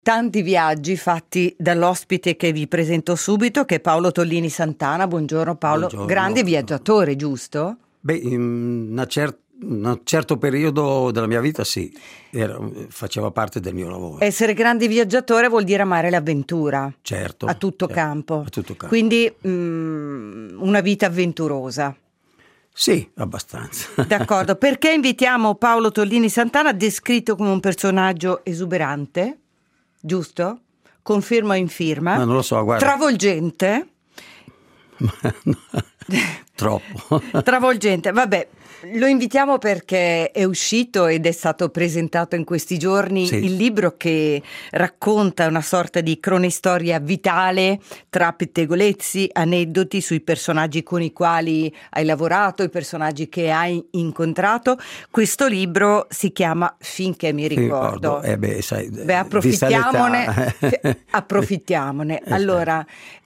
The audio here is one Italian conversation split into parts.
Tanti viaggi fatti dall'ospite che vi presento subito, che è Paolo Tollini Santana. Buongiorno Paolo. Buongiorno. Grande viaggiatore, giusto? Beh, in un certo periodo della mia vita sì, faceva parte del mio lavoro. Essere grande viaggiatore vuol dire amare l'avventura. Certo. A tutto certo, campo. A tutto campo. Quindi una vita avventurosa. Sì, abbastanza. D'accordo. Perché invitiamo Paolo Tollini Santana, descritto come un personaggio esuberante, giusto? Conferma o infirma? Ma non lo so, guarda. Travolgente. Troppo. Travolgente, vabbè. Lo invitiamo perché è uscito ed è stato presentato in questi giorni il libro che racconta una sorta di cronistoria vitale tra pettegolezzi, aneddoti sui personaggi con i quali hai lavorato, i personaggi che hai incontrato. Questo libro si chiama Finché mi ricordo. Approfittiamone. Approfittiamone. Allora,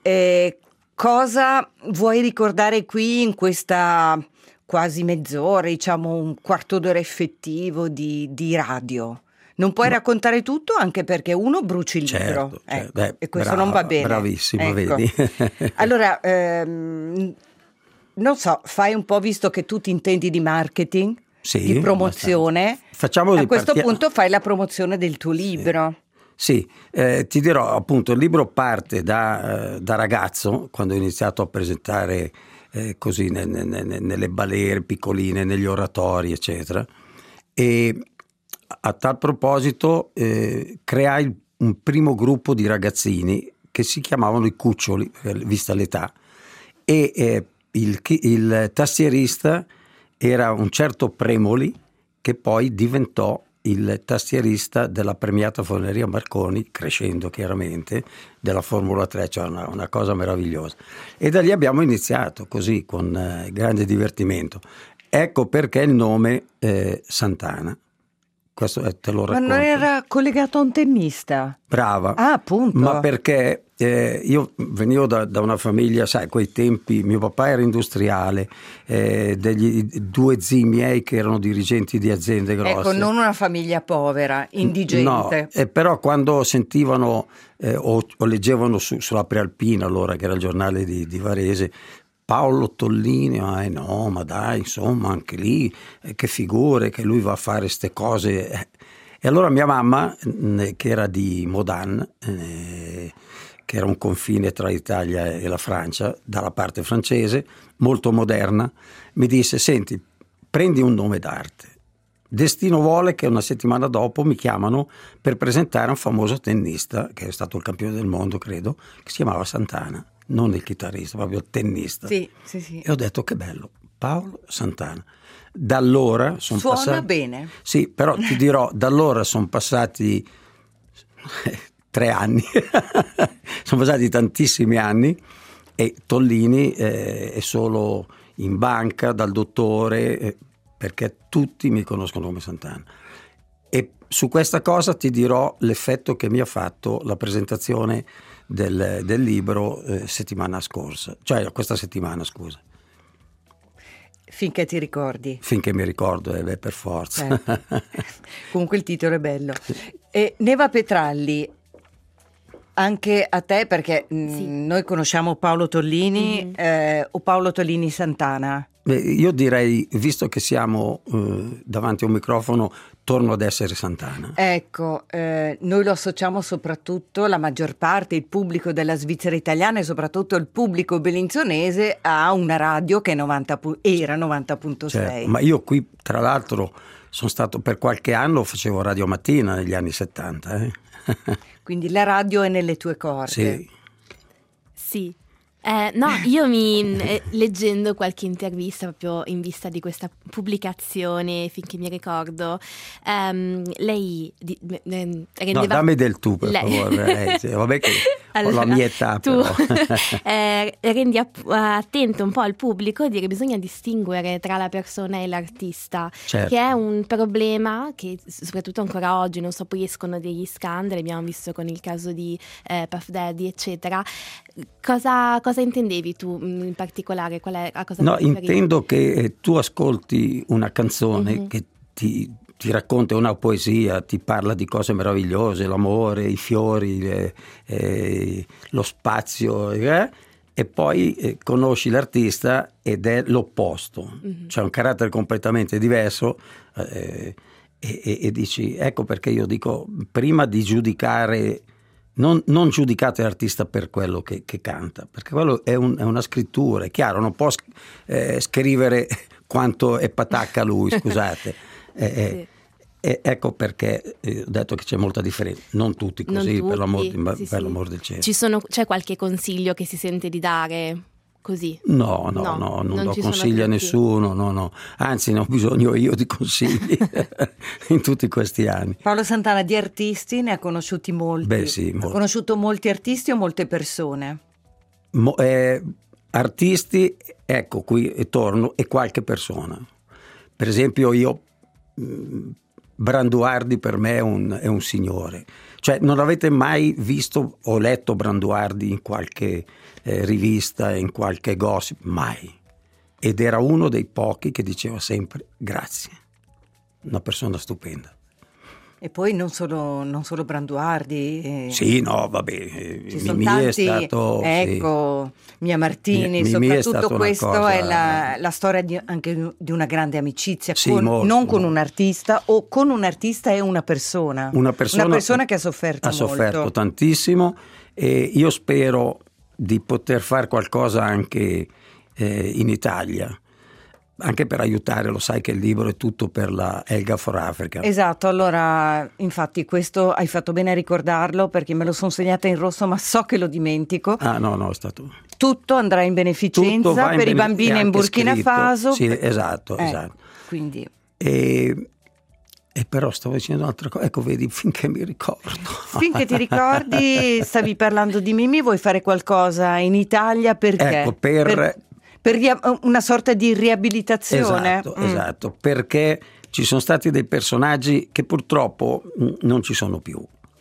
cosa vuoi ricordare qui in questa quasi mezz'ora, diciamo un quarto d'ora effettivo di radio? Non puoi raccontare tutto, anche perché uno bruci il libro, e questo non va bene. Bravissimo, ecco. Vedi. Allora, non so, fai un po', visto che tu ti intendi di marketing, di promozione, a questo punto fai la promozione del tuo libro. Sì, ti dirò, appunto, il libro parte da ragazzo, quando ho iniziato a presentare così nelle balere piccoline, negli oratori, eccetera, e a tal proposito creai un primo gruppo di ragazzini che si chiamavano i Cuccioli, vista l'età, e il tastierista era un certo Premoli, che poi diventò il tastierista della premiata Forneria Marconi, crescendo chiaramente, della Formula 3, cioè una cosa meravigliosa. E da lì abbiamo iniziato così, con grande divertimento. Ecco perché il nome Santana. Questo te lo racconto. Ma non era collegato a un tennista? Brava. Ah, appunto. Ma perché io venivo da una famiglia, sai, quei tempi mio papà era industriale, degli due zii miei che erano dirigenti di aziende grosse. Ecco, non una famiglia povera, indigente. No, però quando sentivano o leggevano sulla Prealpina, allora, che era il giornale di Varese, Paolo Tollini, no, ma dai, insomma, anche lì, che figure, che lui va a fare ste cose. E allora mia mamma, che era di Modan, che era un confine tra l'Italia e la Francia, dalla parte francese, molto moderna, mi disse: senti, prendi un nome d'arte. Destino vuole che una settimana dopo mi chiamano per presentare un famoso tennista, che è stato il campione del mondo, credo, che si chiamava Santana. Non il chitarrista, proprio il tennista. Sì. E ho detto: che bello, Paolo Santana. Da allora sono passati. Suona bene. Sì, però ti dirò, da allora sono passati 3 anni, sono passati tantissimi anni, e Tollini è solo in banca dal dottore, perché tutti mi conoscono come Santana. E su questa cosa ti dirò l'effetto che mi ha fatto la presentazione del libro settimana scorsa, cioè questa settimana, scusa. Finché ti ricordi. Finché mi ricordo, per forza. Comunque il titolo è bello. E Neva Petralli, anche a te, perché noi conosciamo Paolo Tollini, o Paolo Tollini Santana? Io direi, visto che siamo davanti a un microfono, torno ad essere Santana. Ecco, noi lo associamo soprattutto, la maggior parte, il pubblico della Svizzera italiana e soprattutto il pubblico bellinzonese, a una radio che era 90.6. Certo, ma io qui, tra l'altro, sono stato per qualche anno, facevo Radio Mattina negli anni 70. Quindi la radio è nelle tue corde. Sì. No, io leggendo qualche intervista proprio in vista di questa pubblicazione, finché mi ricordo, lei rendeva... No, dammi del tu, per favore. Vabbè che allora, ho la mia età, tu però. Rendi attento un po' al pubblico e dire: bisogna distinguere tra la persona e l'artista, certo, che è un problema che soprattutto ancora oggi, non so, poi escono degli scandali, abbiamo visto con il caso di Puff Daddy, eccetera. Cosa intendevi tu in particolare? Qual è, a cosa No, intendo che tu ascolti una canzone che ti ti racconta una poesia, ti parla di cose meravigliose, l'amore, i fiori, lo spazio, e poi conosci l'artista ed è l'opposto, c'è un carattere completamente diverso, e dici, ecco perché io dico, prima di giudicare, non giudicate l'artista per quello che canta, perché quello è una scrittura, è chiaro, non può scrivere quanto è patacca lui, scusate. Sì. Ecco perché ho detto che c'è molta differenza, non tutti così, non tutti, per l'amor del cielo. C'è qualche consiglio che si sente di dare così? No, non do consigli a nessuno, no. Anzi, ne ho bisogno io di consigli in tutti questi anni. Paolo Santana, di artisti ne ha conosciuti molti? Beh, sì, ha conosciuto molti artisti o molte persone? Artisti, ecco, qui torno, e qualche persona. Per esempio io, Branduardi per me è un signore. Cioè, non avete mai visto o letto Branduardi in qualche rivista, in qualche gossip? Mai. Ed era uno dei pochi che diceva sempre grazie. Una persona stupenda. E poi non solo Branduardi. Sì, no, vabbè. Ci sono tanti, è stato, ecco, sì. Mia Martini, soprattutto questo cosa, è la storia anche di una grande amicizia, sì, con un artista, o con un artista e una persona. Una persona che ha sofferto molto. Ha sofferto tantissimo, e io spero di poter fare qualcosa anche in Italia. Anche per aiutare, lo sai che il libro è tutto per la Helga for Africa. Esatto, allora infatti questo hai fatto bene a ricordarlo, perché me lo sono segnata in rosso ma so che lo dimentico. No, è stato... Tutto andrà in beneficenza per i bambini in Burkina Faso. Sì, esatto. Quindi... E però stavo dicendo un'altra cosa, ecco, vedi, finché mi ricordo. Finché ti ricordi, stavi parlando di Mimì, vuoi fare qualcosa in Italia? Perché? Ecco, per una sorta di riabilitazione. Esatto, perché ci sono stati dei personaggi che purtroppo non ci sono più,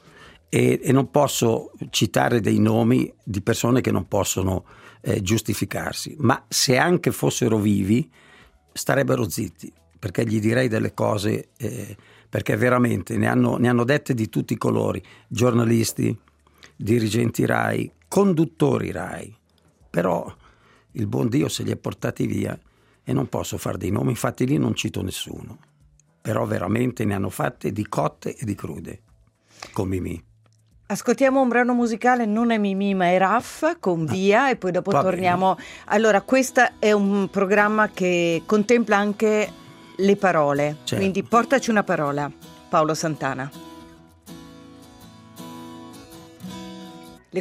e non posso citare dei nomi di persone che non possono giustificarsi, ma se anche fossero vivi starebbero zitti, perché gli direi delle cose, perché veramente ne hanno dette di tutti i colori, giornalisti, dirigenti RAI, conduttori RAI, però il buon Dio se li è portati via, e non posso fare dei nomi, infatti lì non cito nessuno, però veramente ne hanno fatte di cotte e di crude, con Mimì. Ascoltiamo un brano musicale, non è Mimì ma è Raff con Via, e poi dopo torniamo. Bene. Allora, questo è un programma che contempla anche le parole, certo. Quindi portaci una parola, Paolo Santana. Le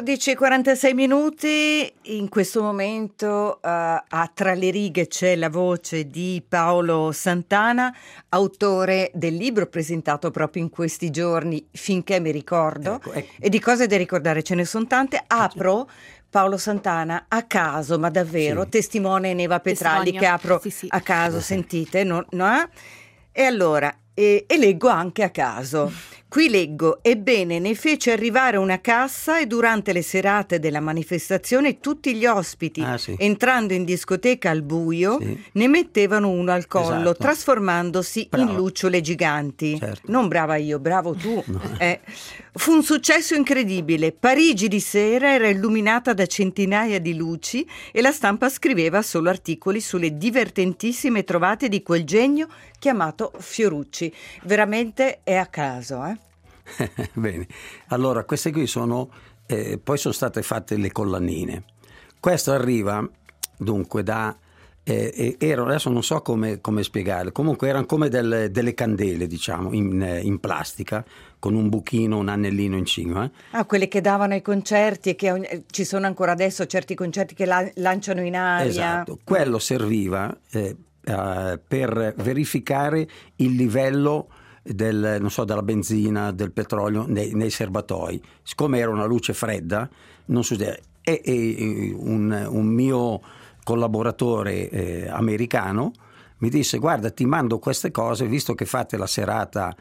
14:46, in questo momento tra le righe c'è la voce di Paolo Santana, autore del libro presentato proprio in questi giorni, Finché mi ricordo, ecco. E di cose da ricordare ce ne sono tante. Apro Paolo Santana a caso, ma davvero, sì. Testimone Neva Petralli, che apro sì. A caso, sentite, no? E allora, e leggo anche a caso. Qui leggo: ebbene, ne fece arrivare una cassa e durante le serate della manifestazione tutti gli ospiti, entrando in discoteca al buio, ne mettevano uno al collo, trasformandosi in lucciole giganti. Certo. Non brava io, bravo tu. No. Fu un successo incredibile. Parigi di sera era illuminata da centinaia di luci e la stampa scriveva solo articoli sulle divertentissime trovate di quel genio chiamato Fiorucci. Veramente è a caso, Bene, allora queste qui sono poi sono state fatte le collanine. Questo arriva dunque da adesso non so come spiegarle, comunque erano come delle candele, diciamo, in plastica, con un buchino, un anellino in cima. Quelle che davano ai concerti, e che ci sono ancora adesso certi concerti che lanciano in aria. Esatto, quello serviva per verificare il livello della benzina, del petrolio nei serbatoi. Siccome era una luce fredda, non succedeva. E un mio collaboratore americano mi disse: guarda, ti mando queste cose, visto che fate la serata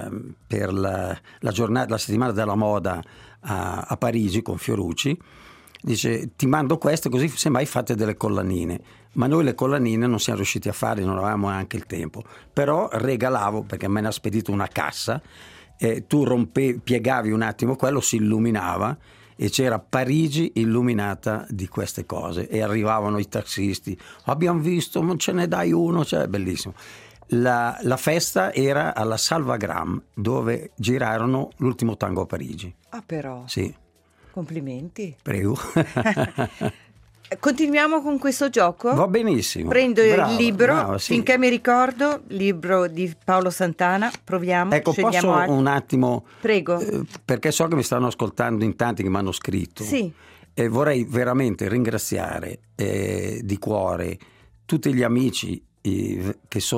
per la giornata, la settimana della moda a Parigi con Fiorucci, dice ti mando queste così semmai fate delle collanine, ma noi le collanine non siamo riusciti a fare, non avevamo anche il tempo, però regalavo, perché me ne ha spedito una cassa, tu piegavi un attimo quello, si illuminava e c'era Parigi illuminata di queste cose e arrivavano i tassisti, abbiamo visto, non ce ne dai uno, cioè bellissimo. La festa era alla Salvagram, dove girarono l'ultimo tango a Parigi. Ah, però. Sì. Complimenti. Prego. Continuiamo con questo gioco? Va benissimo. Prendo il libro, sì. finché mi ricordo, libro di Paolo Santana, proviamo, ecco, scegliamo posso un attimo? Prego. Perché so che mi stanno ascoltando in tanti che mi hanno scritto. Sì. E vorrei veramente ringraziare di cuore tutti gli amici che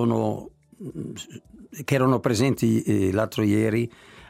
erano presenti l'altro ieri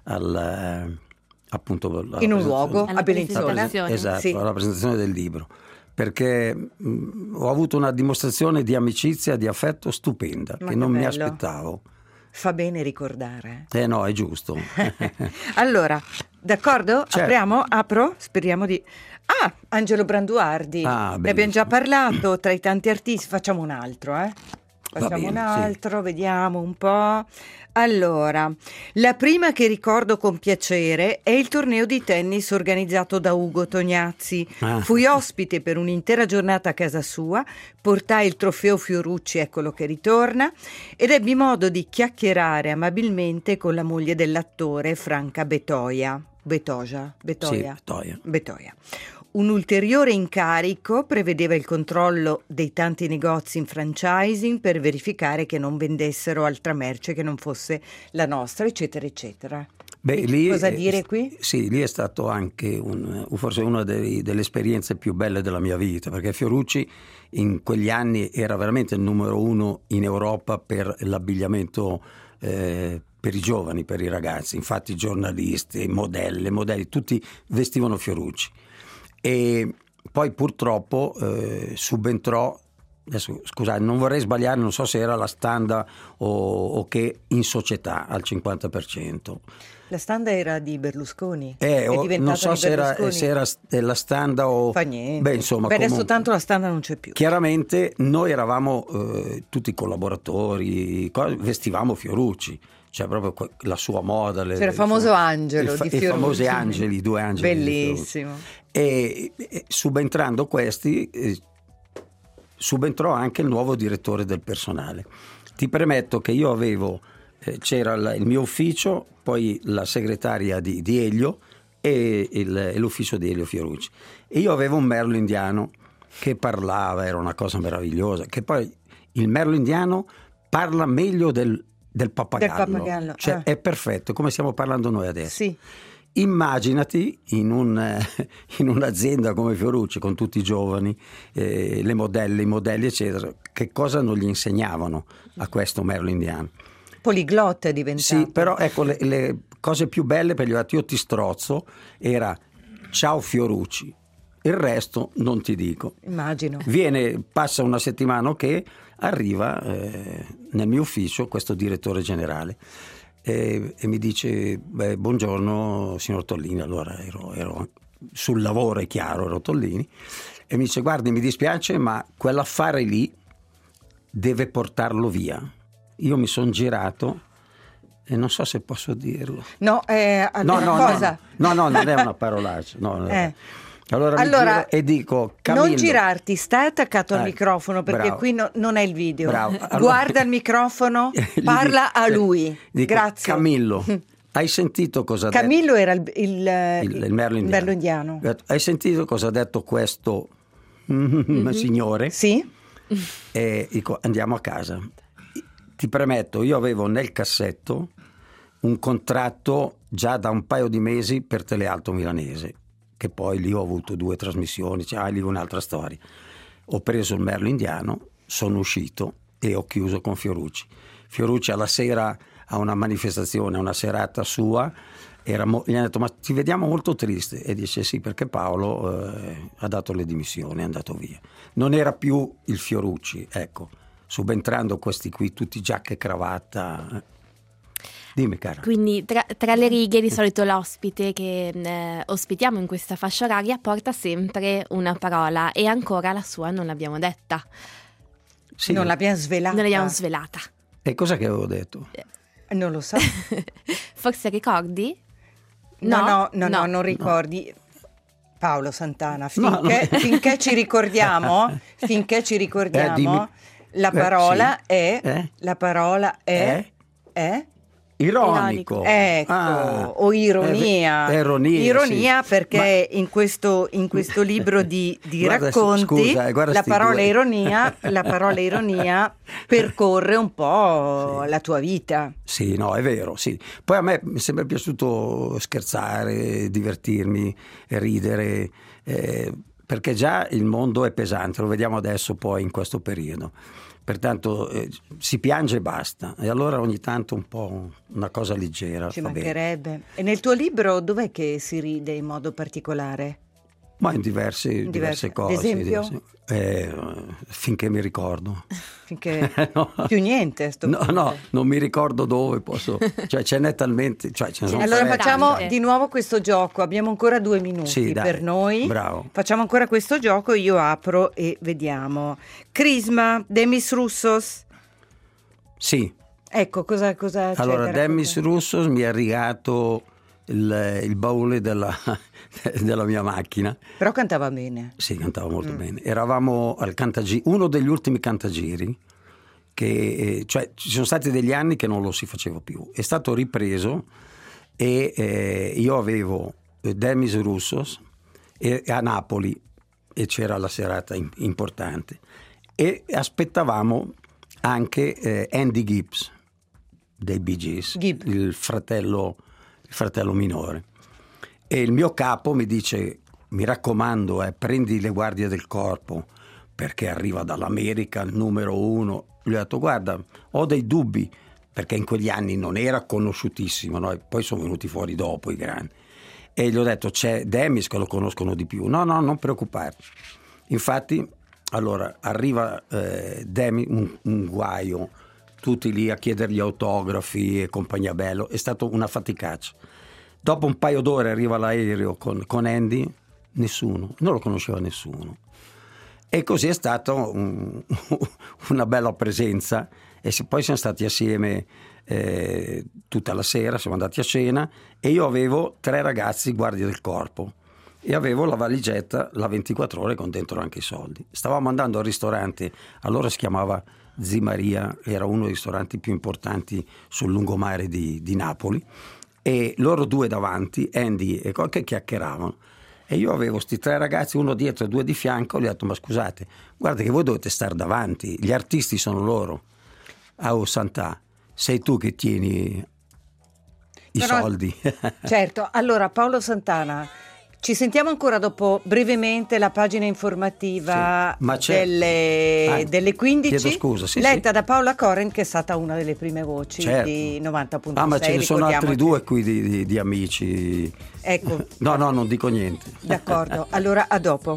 appunto in un luogo a Bellinzona. Esatto, sì. alla presentazione del libro, perché ho avuto una dimostrazione di amicizia, di affetto stupenda, che non mi aspettavo. Fa bene ricordare. No, è giusto. Allora, d'accordo? Certo. Apriamo? Apro? Speriamo di... Ah, Angelo Branduardi. Ne abbiamo già parlato, tra i tanti artisti. Facciamo un altro, Facciamo un altro, sì. Vediamo un po'. Allora, la prima che ricordo con piacere è il torneo di tennis organizzato da Ugo Tognazzi. Fui ospite per un'intera giornata a casa sua, portai il trofeo Fiorucci, eccolo che ritorna, ed ebbi modo di chiacchierare amabilmente con la moglie dell'attore, Franca Betoia. Betoia. Un ulteriore incarico prevedeva il controllo dei tanti negozi in franchising per verificare che non vendessero altra merce che non fosse la nostra, eccetera, eccetera. Lì cosa dire qui? Sì, lì è stato anche forse una delle esperienze più belle della mia vita, perché Fiorucci in quegli anni era veramente il numero uno in Europa per l'abbigliamento per i giovani, per i ragazzi. Infatti giornalisti, modelli, tutti vestivano Fiorucci. E poi purtroppo subentrò, adesso scusate, non vorrei sbagliare, non so se era la Standa o che, in società al 50%. La Standa era di Berlusconi? Non so se era la Standa o... Fa niente. Beh, insomma, adesso tanto la Standa non c'è più. Chiaramente noi eravamo tutti collaboratori, vestivamo Fiorucci. Cioè proprio la sua moda. C'era il famoso angelo di Fiorucci. I famosi angeli, 2 angeli. Bellissimo. E subentrando questi, subentrò anche il nuovo direttore del personale. Ti premetto che io avevo, c'era il mio ufficio, poi la segretaria di Elio e l'ufficio di Elio Fiorucci. E io avevo un merlo indiano che parlava, era una cosa meravigliosa, che poi il merlo indiano parla meglio del pappagallo, cioè è perfetto, come stiamo parlando noi adesso. Sì. Immaginati in un'azienda come Fiorucci con tutti i giovani, le modelle, i modelli eccetera, che cosa non gli insegnavano a questo merlo indiano? Poliglotta è diventato. Sì, però ecco le cose più belle per gli altri, io ti strozzo, era ciao Fiorucci, il resto non ti dico. Immagino. Passa una settimana che arriva nel mio ufficio questo direttore generale e mi dice buongiorno signor Tollini. Allora ero sul lavoro, è chiaro, ero Tollini, e mi dice guardi, mi dispiace ma quell'affare lì deve portarlo via. Io mi sono girato e non so se posso dirlo. No, cosa? No, non è una parolaccia. Allora mi giro e dico Camillo. Non girarti, stai attaccato al microfono perché bravo. Qui non è il video. Allora, guarda il microfono, parla a lui. Dico, grazie. Camillo, hai sentito cosa ha detto? Camillo era il merlo indiano. Hai sentito cosa ha detto questo signore? Sì. E dico andiamo a casa. Ti premetto, io avevo nel cassetto un contratto già da un paio di mesi per Telealto Milanese, che poi lì ho avuto 2 trasmissioni, lì un'altra storia. Ho preso il merlo indiano, sono uscito e ho chiuso con Fiorucci. Fiorucci alla sera a una manifestazione, a una serata sua, gli hanno detto ma ti vediamo molto triste, e dice sì perché Paolo ha dato le dimissioni, è andato via. Non era più il Fiorucci, ecco, subentrando questi qui tutti giacca e cravatta. Dimmi, cara. Quindi tra le righe di solito l'ospite che ospitiamo in questa fascia oraria porta sempre una parola e ancora la sua non l'abbiamo detta. Sì. Non l'abbiamo svelata. Non l'abbiamo svelata. E cosa che avevo detto? Non lo so. Forse ricordi? No, non ricordi. Paolo Santana, finché ci ricordiamo, la parola è ironico. Ecco, o ironia. Ironia perché in questo libro di racconti la parola ironia percorre un po' la tua vita. Sì, no, è vero, sì. Poi a me mi è sempre piaciuto scherzare, divertirmi, ridere, perché già il mondo è pesante, lo vediamo adesso poi in questo periodo. Pertanto si piange e basta, e allora ogni tanto un po' una cosa leggera. Ci mancherebbe. Bene. E nel tuo libro dov'è che si ride in modo particolare? Ma in diverse cose. Ad esempio? Finché mi ricordo. Finché no. Più niente. No, non mi ricordo dove posso. Cioè ce n'è talmente. Cioè, ce ne sono allora facciamo di nuovo questo gioco. Abbiamo ancora 2 minuti per noi. Bravo. Facciamo ancora questo gioco. Io apro e vediamo. Crisma, Demis Roussos. Sì. Ecco, cosa allora, Demis Roussos mi ha rigato il baule della mia macchina. Però cantava bene. Sì, cantava molto bene. Eravamo al Cantagiri, uno degli ultimi Cantagiri, che cioè ci sono stati degli anni che non lo si faceva più. È stato ripreso e io avevo Demis Roussos a Napoli e c'era la serata importante e aspettavamo anche Andy Gibbs dei Bee Gees, il fratello minore, e il mio capo mi dice: mi raccomando, prendi le guardie del corpo perché arriva dall'America il numero 1. Gli ho detto: guarda, ho dei dubbi, perché in quegli anni non era conosciutissimo, no? E poi sono venuti fuori dopo i grandi, e gli ho detto: c'è Demis che lo conoscono di più. No, non preoccuparti. Infatti allora arriva Demis, un guaio, tutti lì a chiedergli autografi e compagnia bello. È stato una faticaccia. Dopo un paio d'ore arriva l'aereo con Andy, nessuno, non lo conosceva nessuno. E così è stata una bella presenza, e poi siamo stati assieme tutta la sera, siamo andati a cena, e io avevo 3 ragazzi guardie del corpo e avevo la valigetta, la 24 ore, con dentro anche i soldi. Stavamo andando al ristorante, allora si chiamava Zi Maria, era uno dei ristoranti più importanti sul lungomare di Napoli, e loro 2 davanti, Andy e che chiacchieravano, e io avevo sti 3 ragazzi, uno dietro e 2 di fianco. Gli ho detto: ma scusate, guarda che voi dovete stare davanti, gli artisti sono loro. Oh Santà, sei tu che tieni i soldi. Certo. Allora, Paolo Santana, ci sentiamo ancora dopo brevemente la pagina informativa delle 15, chiedo scusa, letta da Paola Corrent, che è stata una delle prime voci di 90.6. Ma ce ne sono altri 2 qui di amici. Ecco. No, non dico niente. D'accordo, allora a dopo.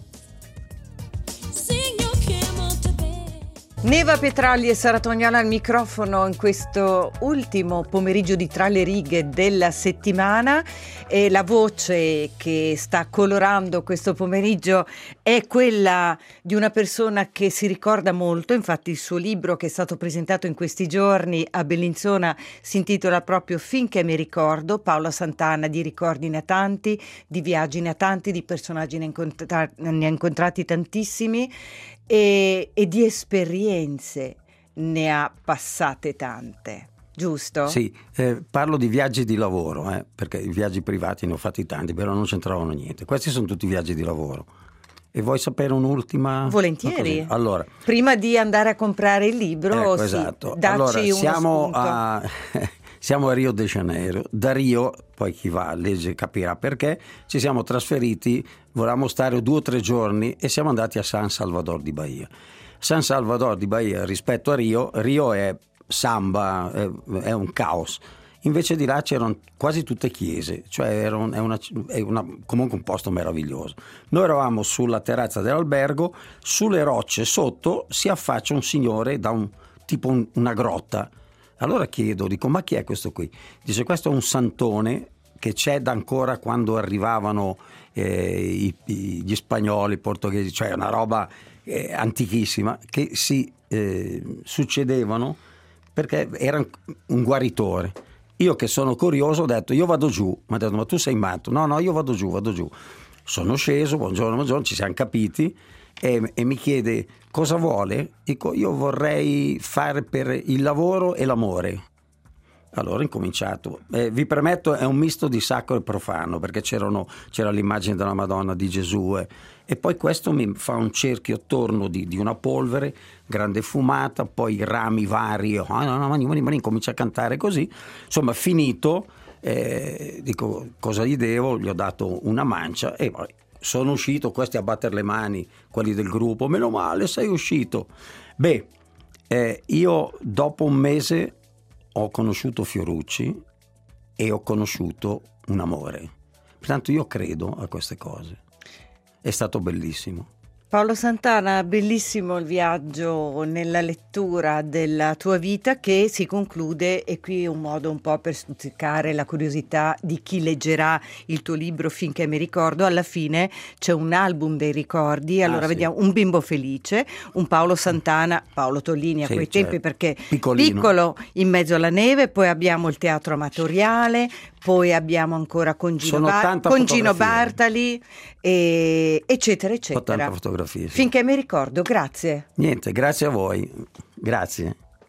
Neva Petralli e Sara Tognana al microfono in questo ultimo pomeriggio di Tra le righe della settimana, e la voce che sta colorando questo pomeriggio è quella di una persona che si ricorda molto. Infatti il suo libro, che è stato presentato in questi giorni a Bellinzona, si intitola proprio Finché mi ricordo. Paolo Santana di ricordi ne ha tanti, di viaggi ne ha tanti, di personaggi ne ha incontrati tantissimi, e di esperienze ne ha passate tante, giusto? Sì, parlo di viaggi di lavoro, perché i viaggi privati ne ho fatti tanti, però non c'entravano niente. Questi sono tutti viaggi di lavoro. E vuoi sapere un'ultima? Volentieri. Allora, prima di andare a comprare il libro, esatto. Dacci allora, uno siamo a Rio de Janeiro. Da Rio, poi chi va a leggere capirà perché, ci siamo trasferiti, volevamo stare 2 o 3 giorni e siamo andati a San Salvador di Bahia. San Salvador di Bahia rispetto a Rio è samba, è un caos. Invece di là c'erano quasi tutte chiese, cioè comunque un posto meraviglioso. Noi eravamo sulla terrazza dell'albergo, sulle rocce sotto si affaccia un signore da una grotta, Allora chiedo, dico, ma chi è questo qui? Dice, questo è un santone che c'è da ancora quando arrivavano gli spagnoli, i portoghesi, cioè una roba antichissima, che si succedevano perché era un guaritore. Io che sono curioso ho detto, io vado giù. Mi ha detto, ma tu sei matto? No, io vado giù. Sono sceso, buongiorno, ci siamo capiti, e mi chiede cosa vuole. Dico, io vorrei fare per il lavoro e l'amore. Allora ho incominciato, vi permetto, è un misto di sacro e profano, perché c'era l'immagine della Madonna, di Gesù, e poi questo mi fa un cerchio attorno di una polvere, grande fumata, poi rami vari, incomincia a cantare così, insomma finito, dico cosa gli devo, gli ho dato una mancia e poi sono uscito, questi a battere le mani, quelli del gruppo, meno male sei uscito. Io dopo un mese ho conosciuto Fiorucci e ho conosciuto un amore. Pertanto io credo a queste cose. È stato bellissimo. Paolo Santana, bellissimo il viaggio nella lettura della tua vita, che si conclude, e qui è un modo un po' per stuzzicare la curiosità di chi leggerà il tuo libro Finché mi ricordo. Alla fine c'è un album dei ricordi, allora vediamo un bimbo felice, un Paolo Santana, Paolo Tollini a quei tempi, perché piccolo in mezzo alla neve, poi abbiamo il teatro amatoriale, poi abbiamo ancora con Gino Bartali, eccetera eccetera. Tanta fotografia, sì. Finché mi ricordo, grazie. Niente, grazie a voi, grazie.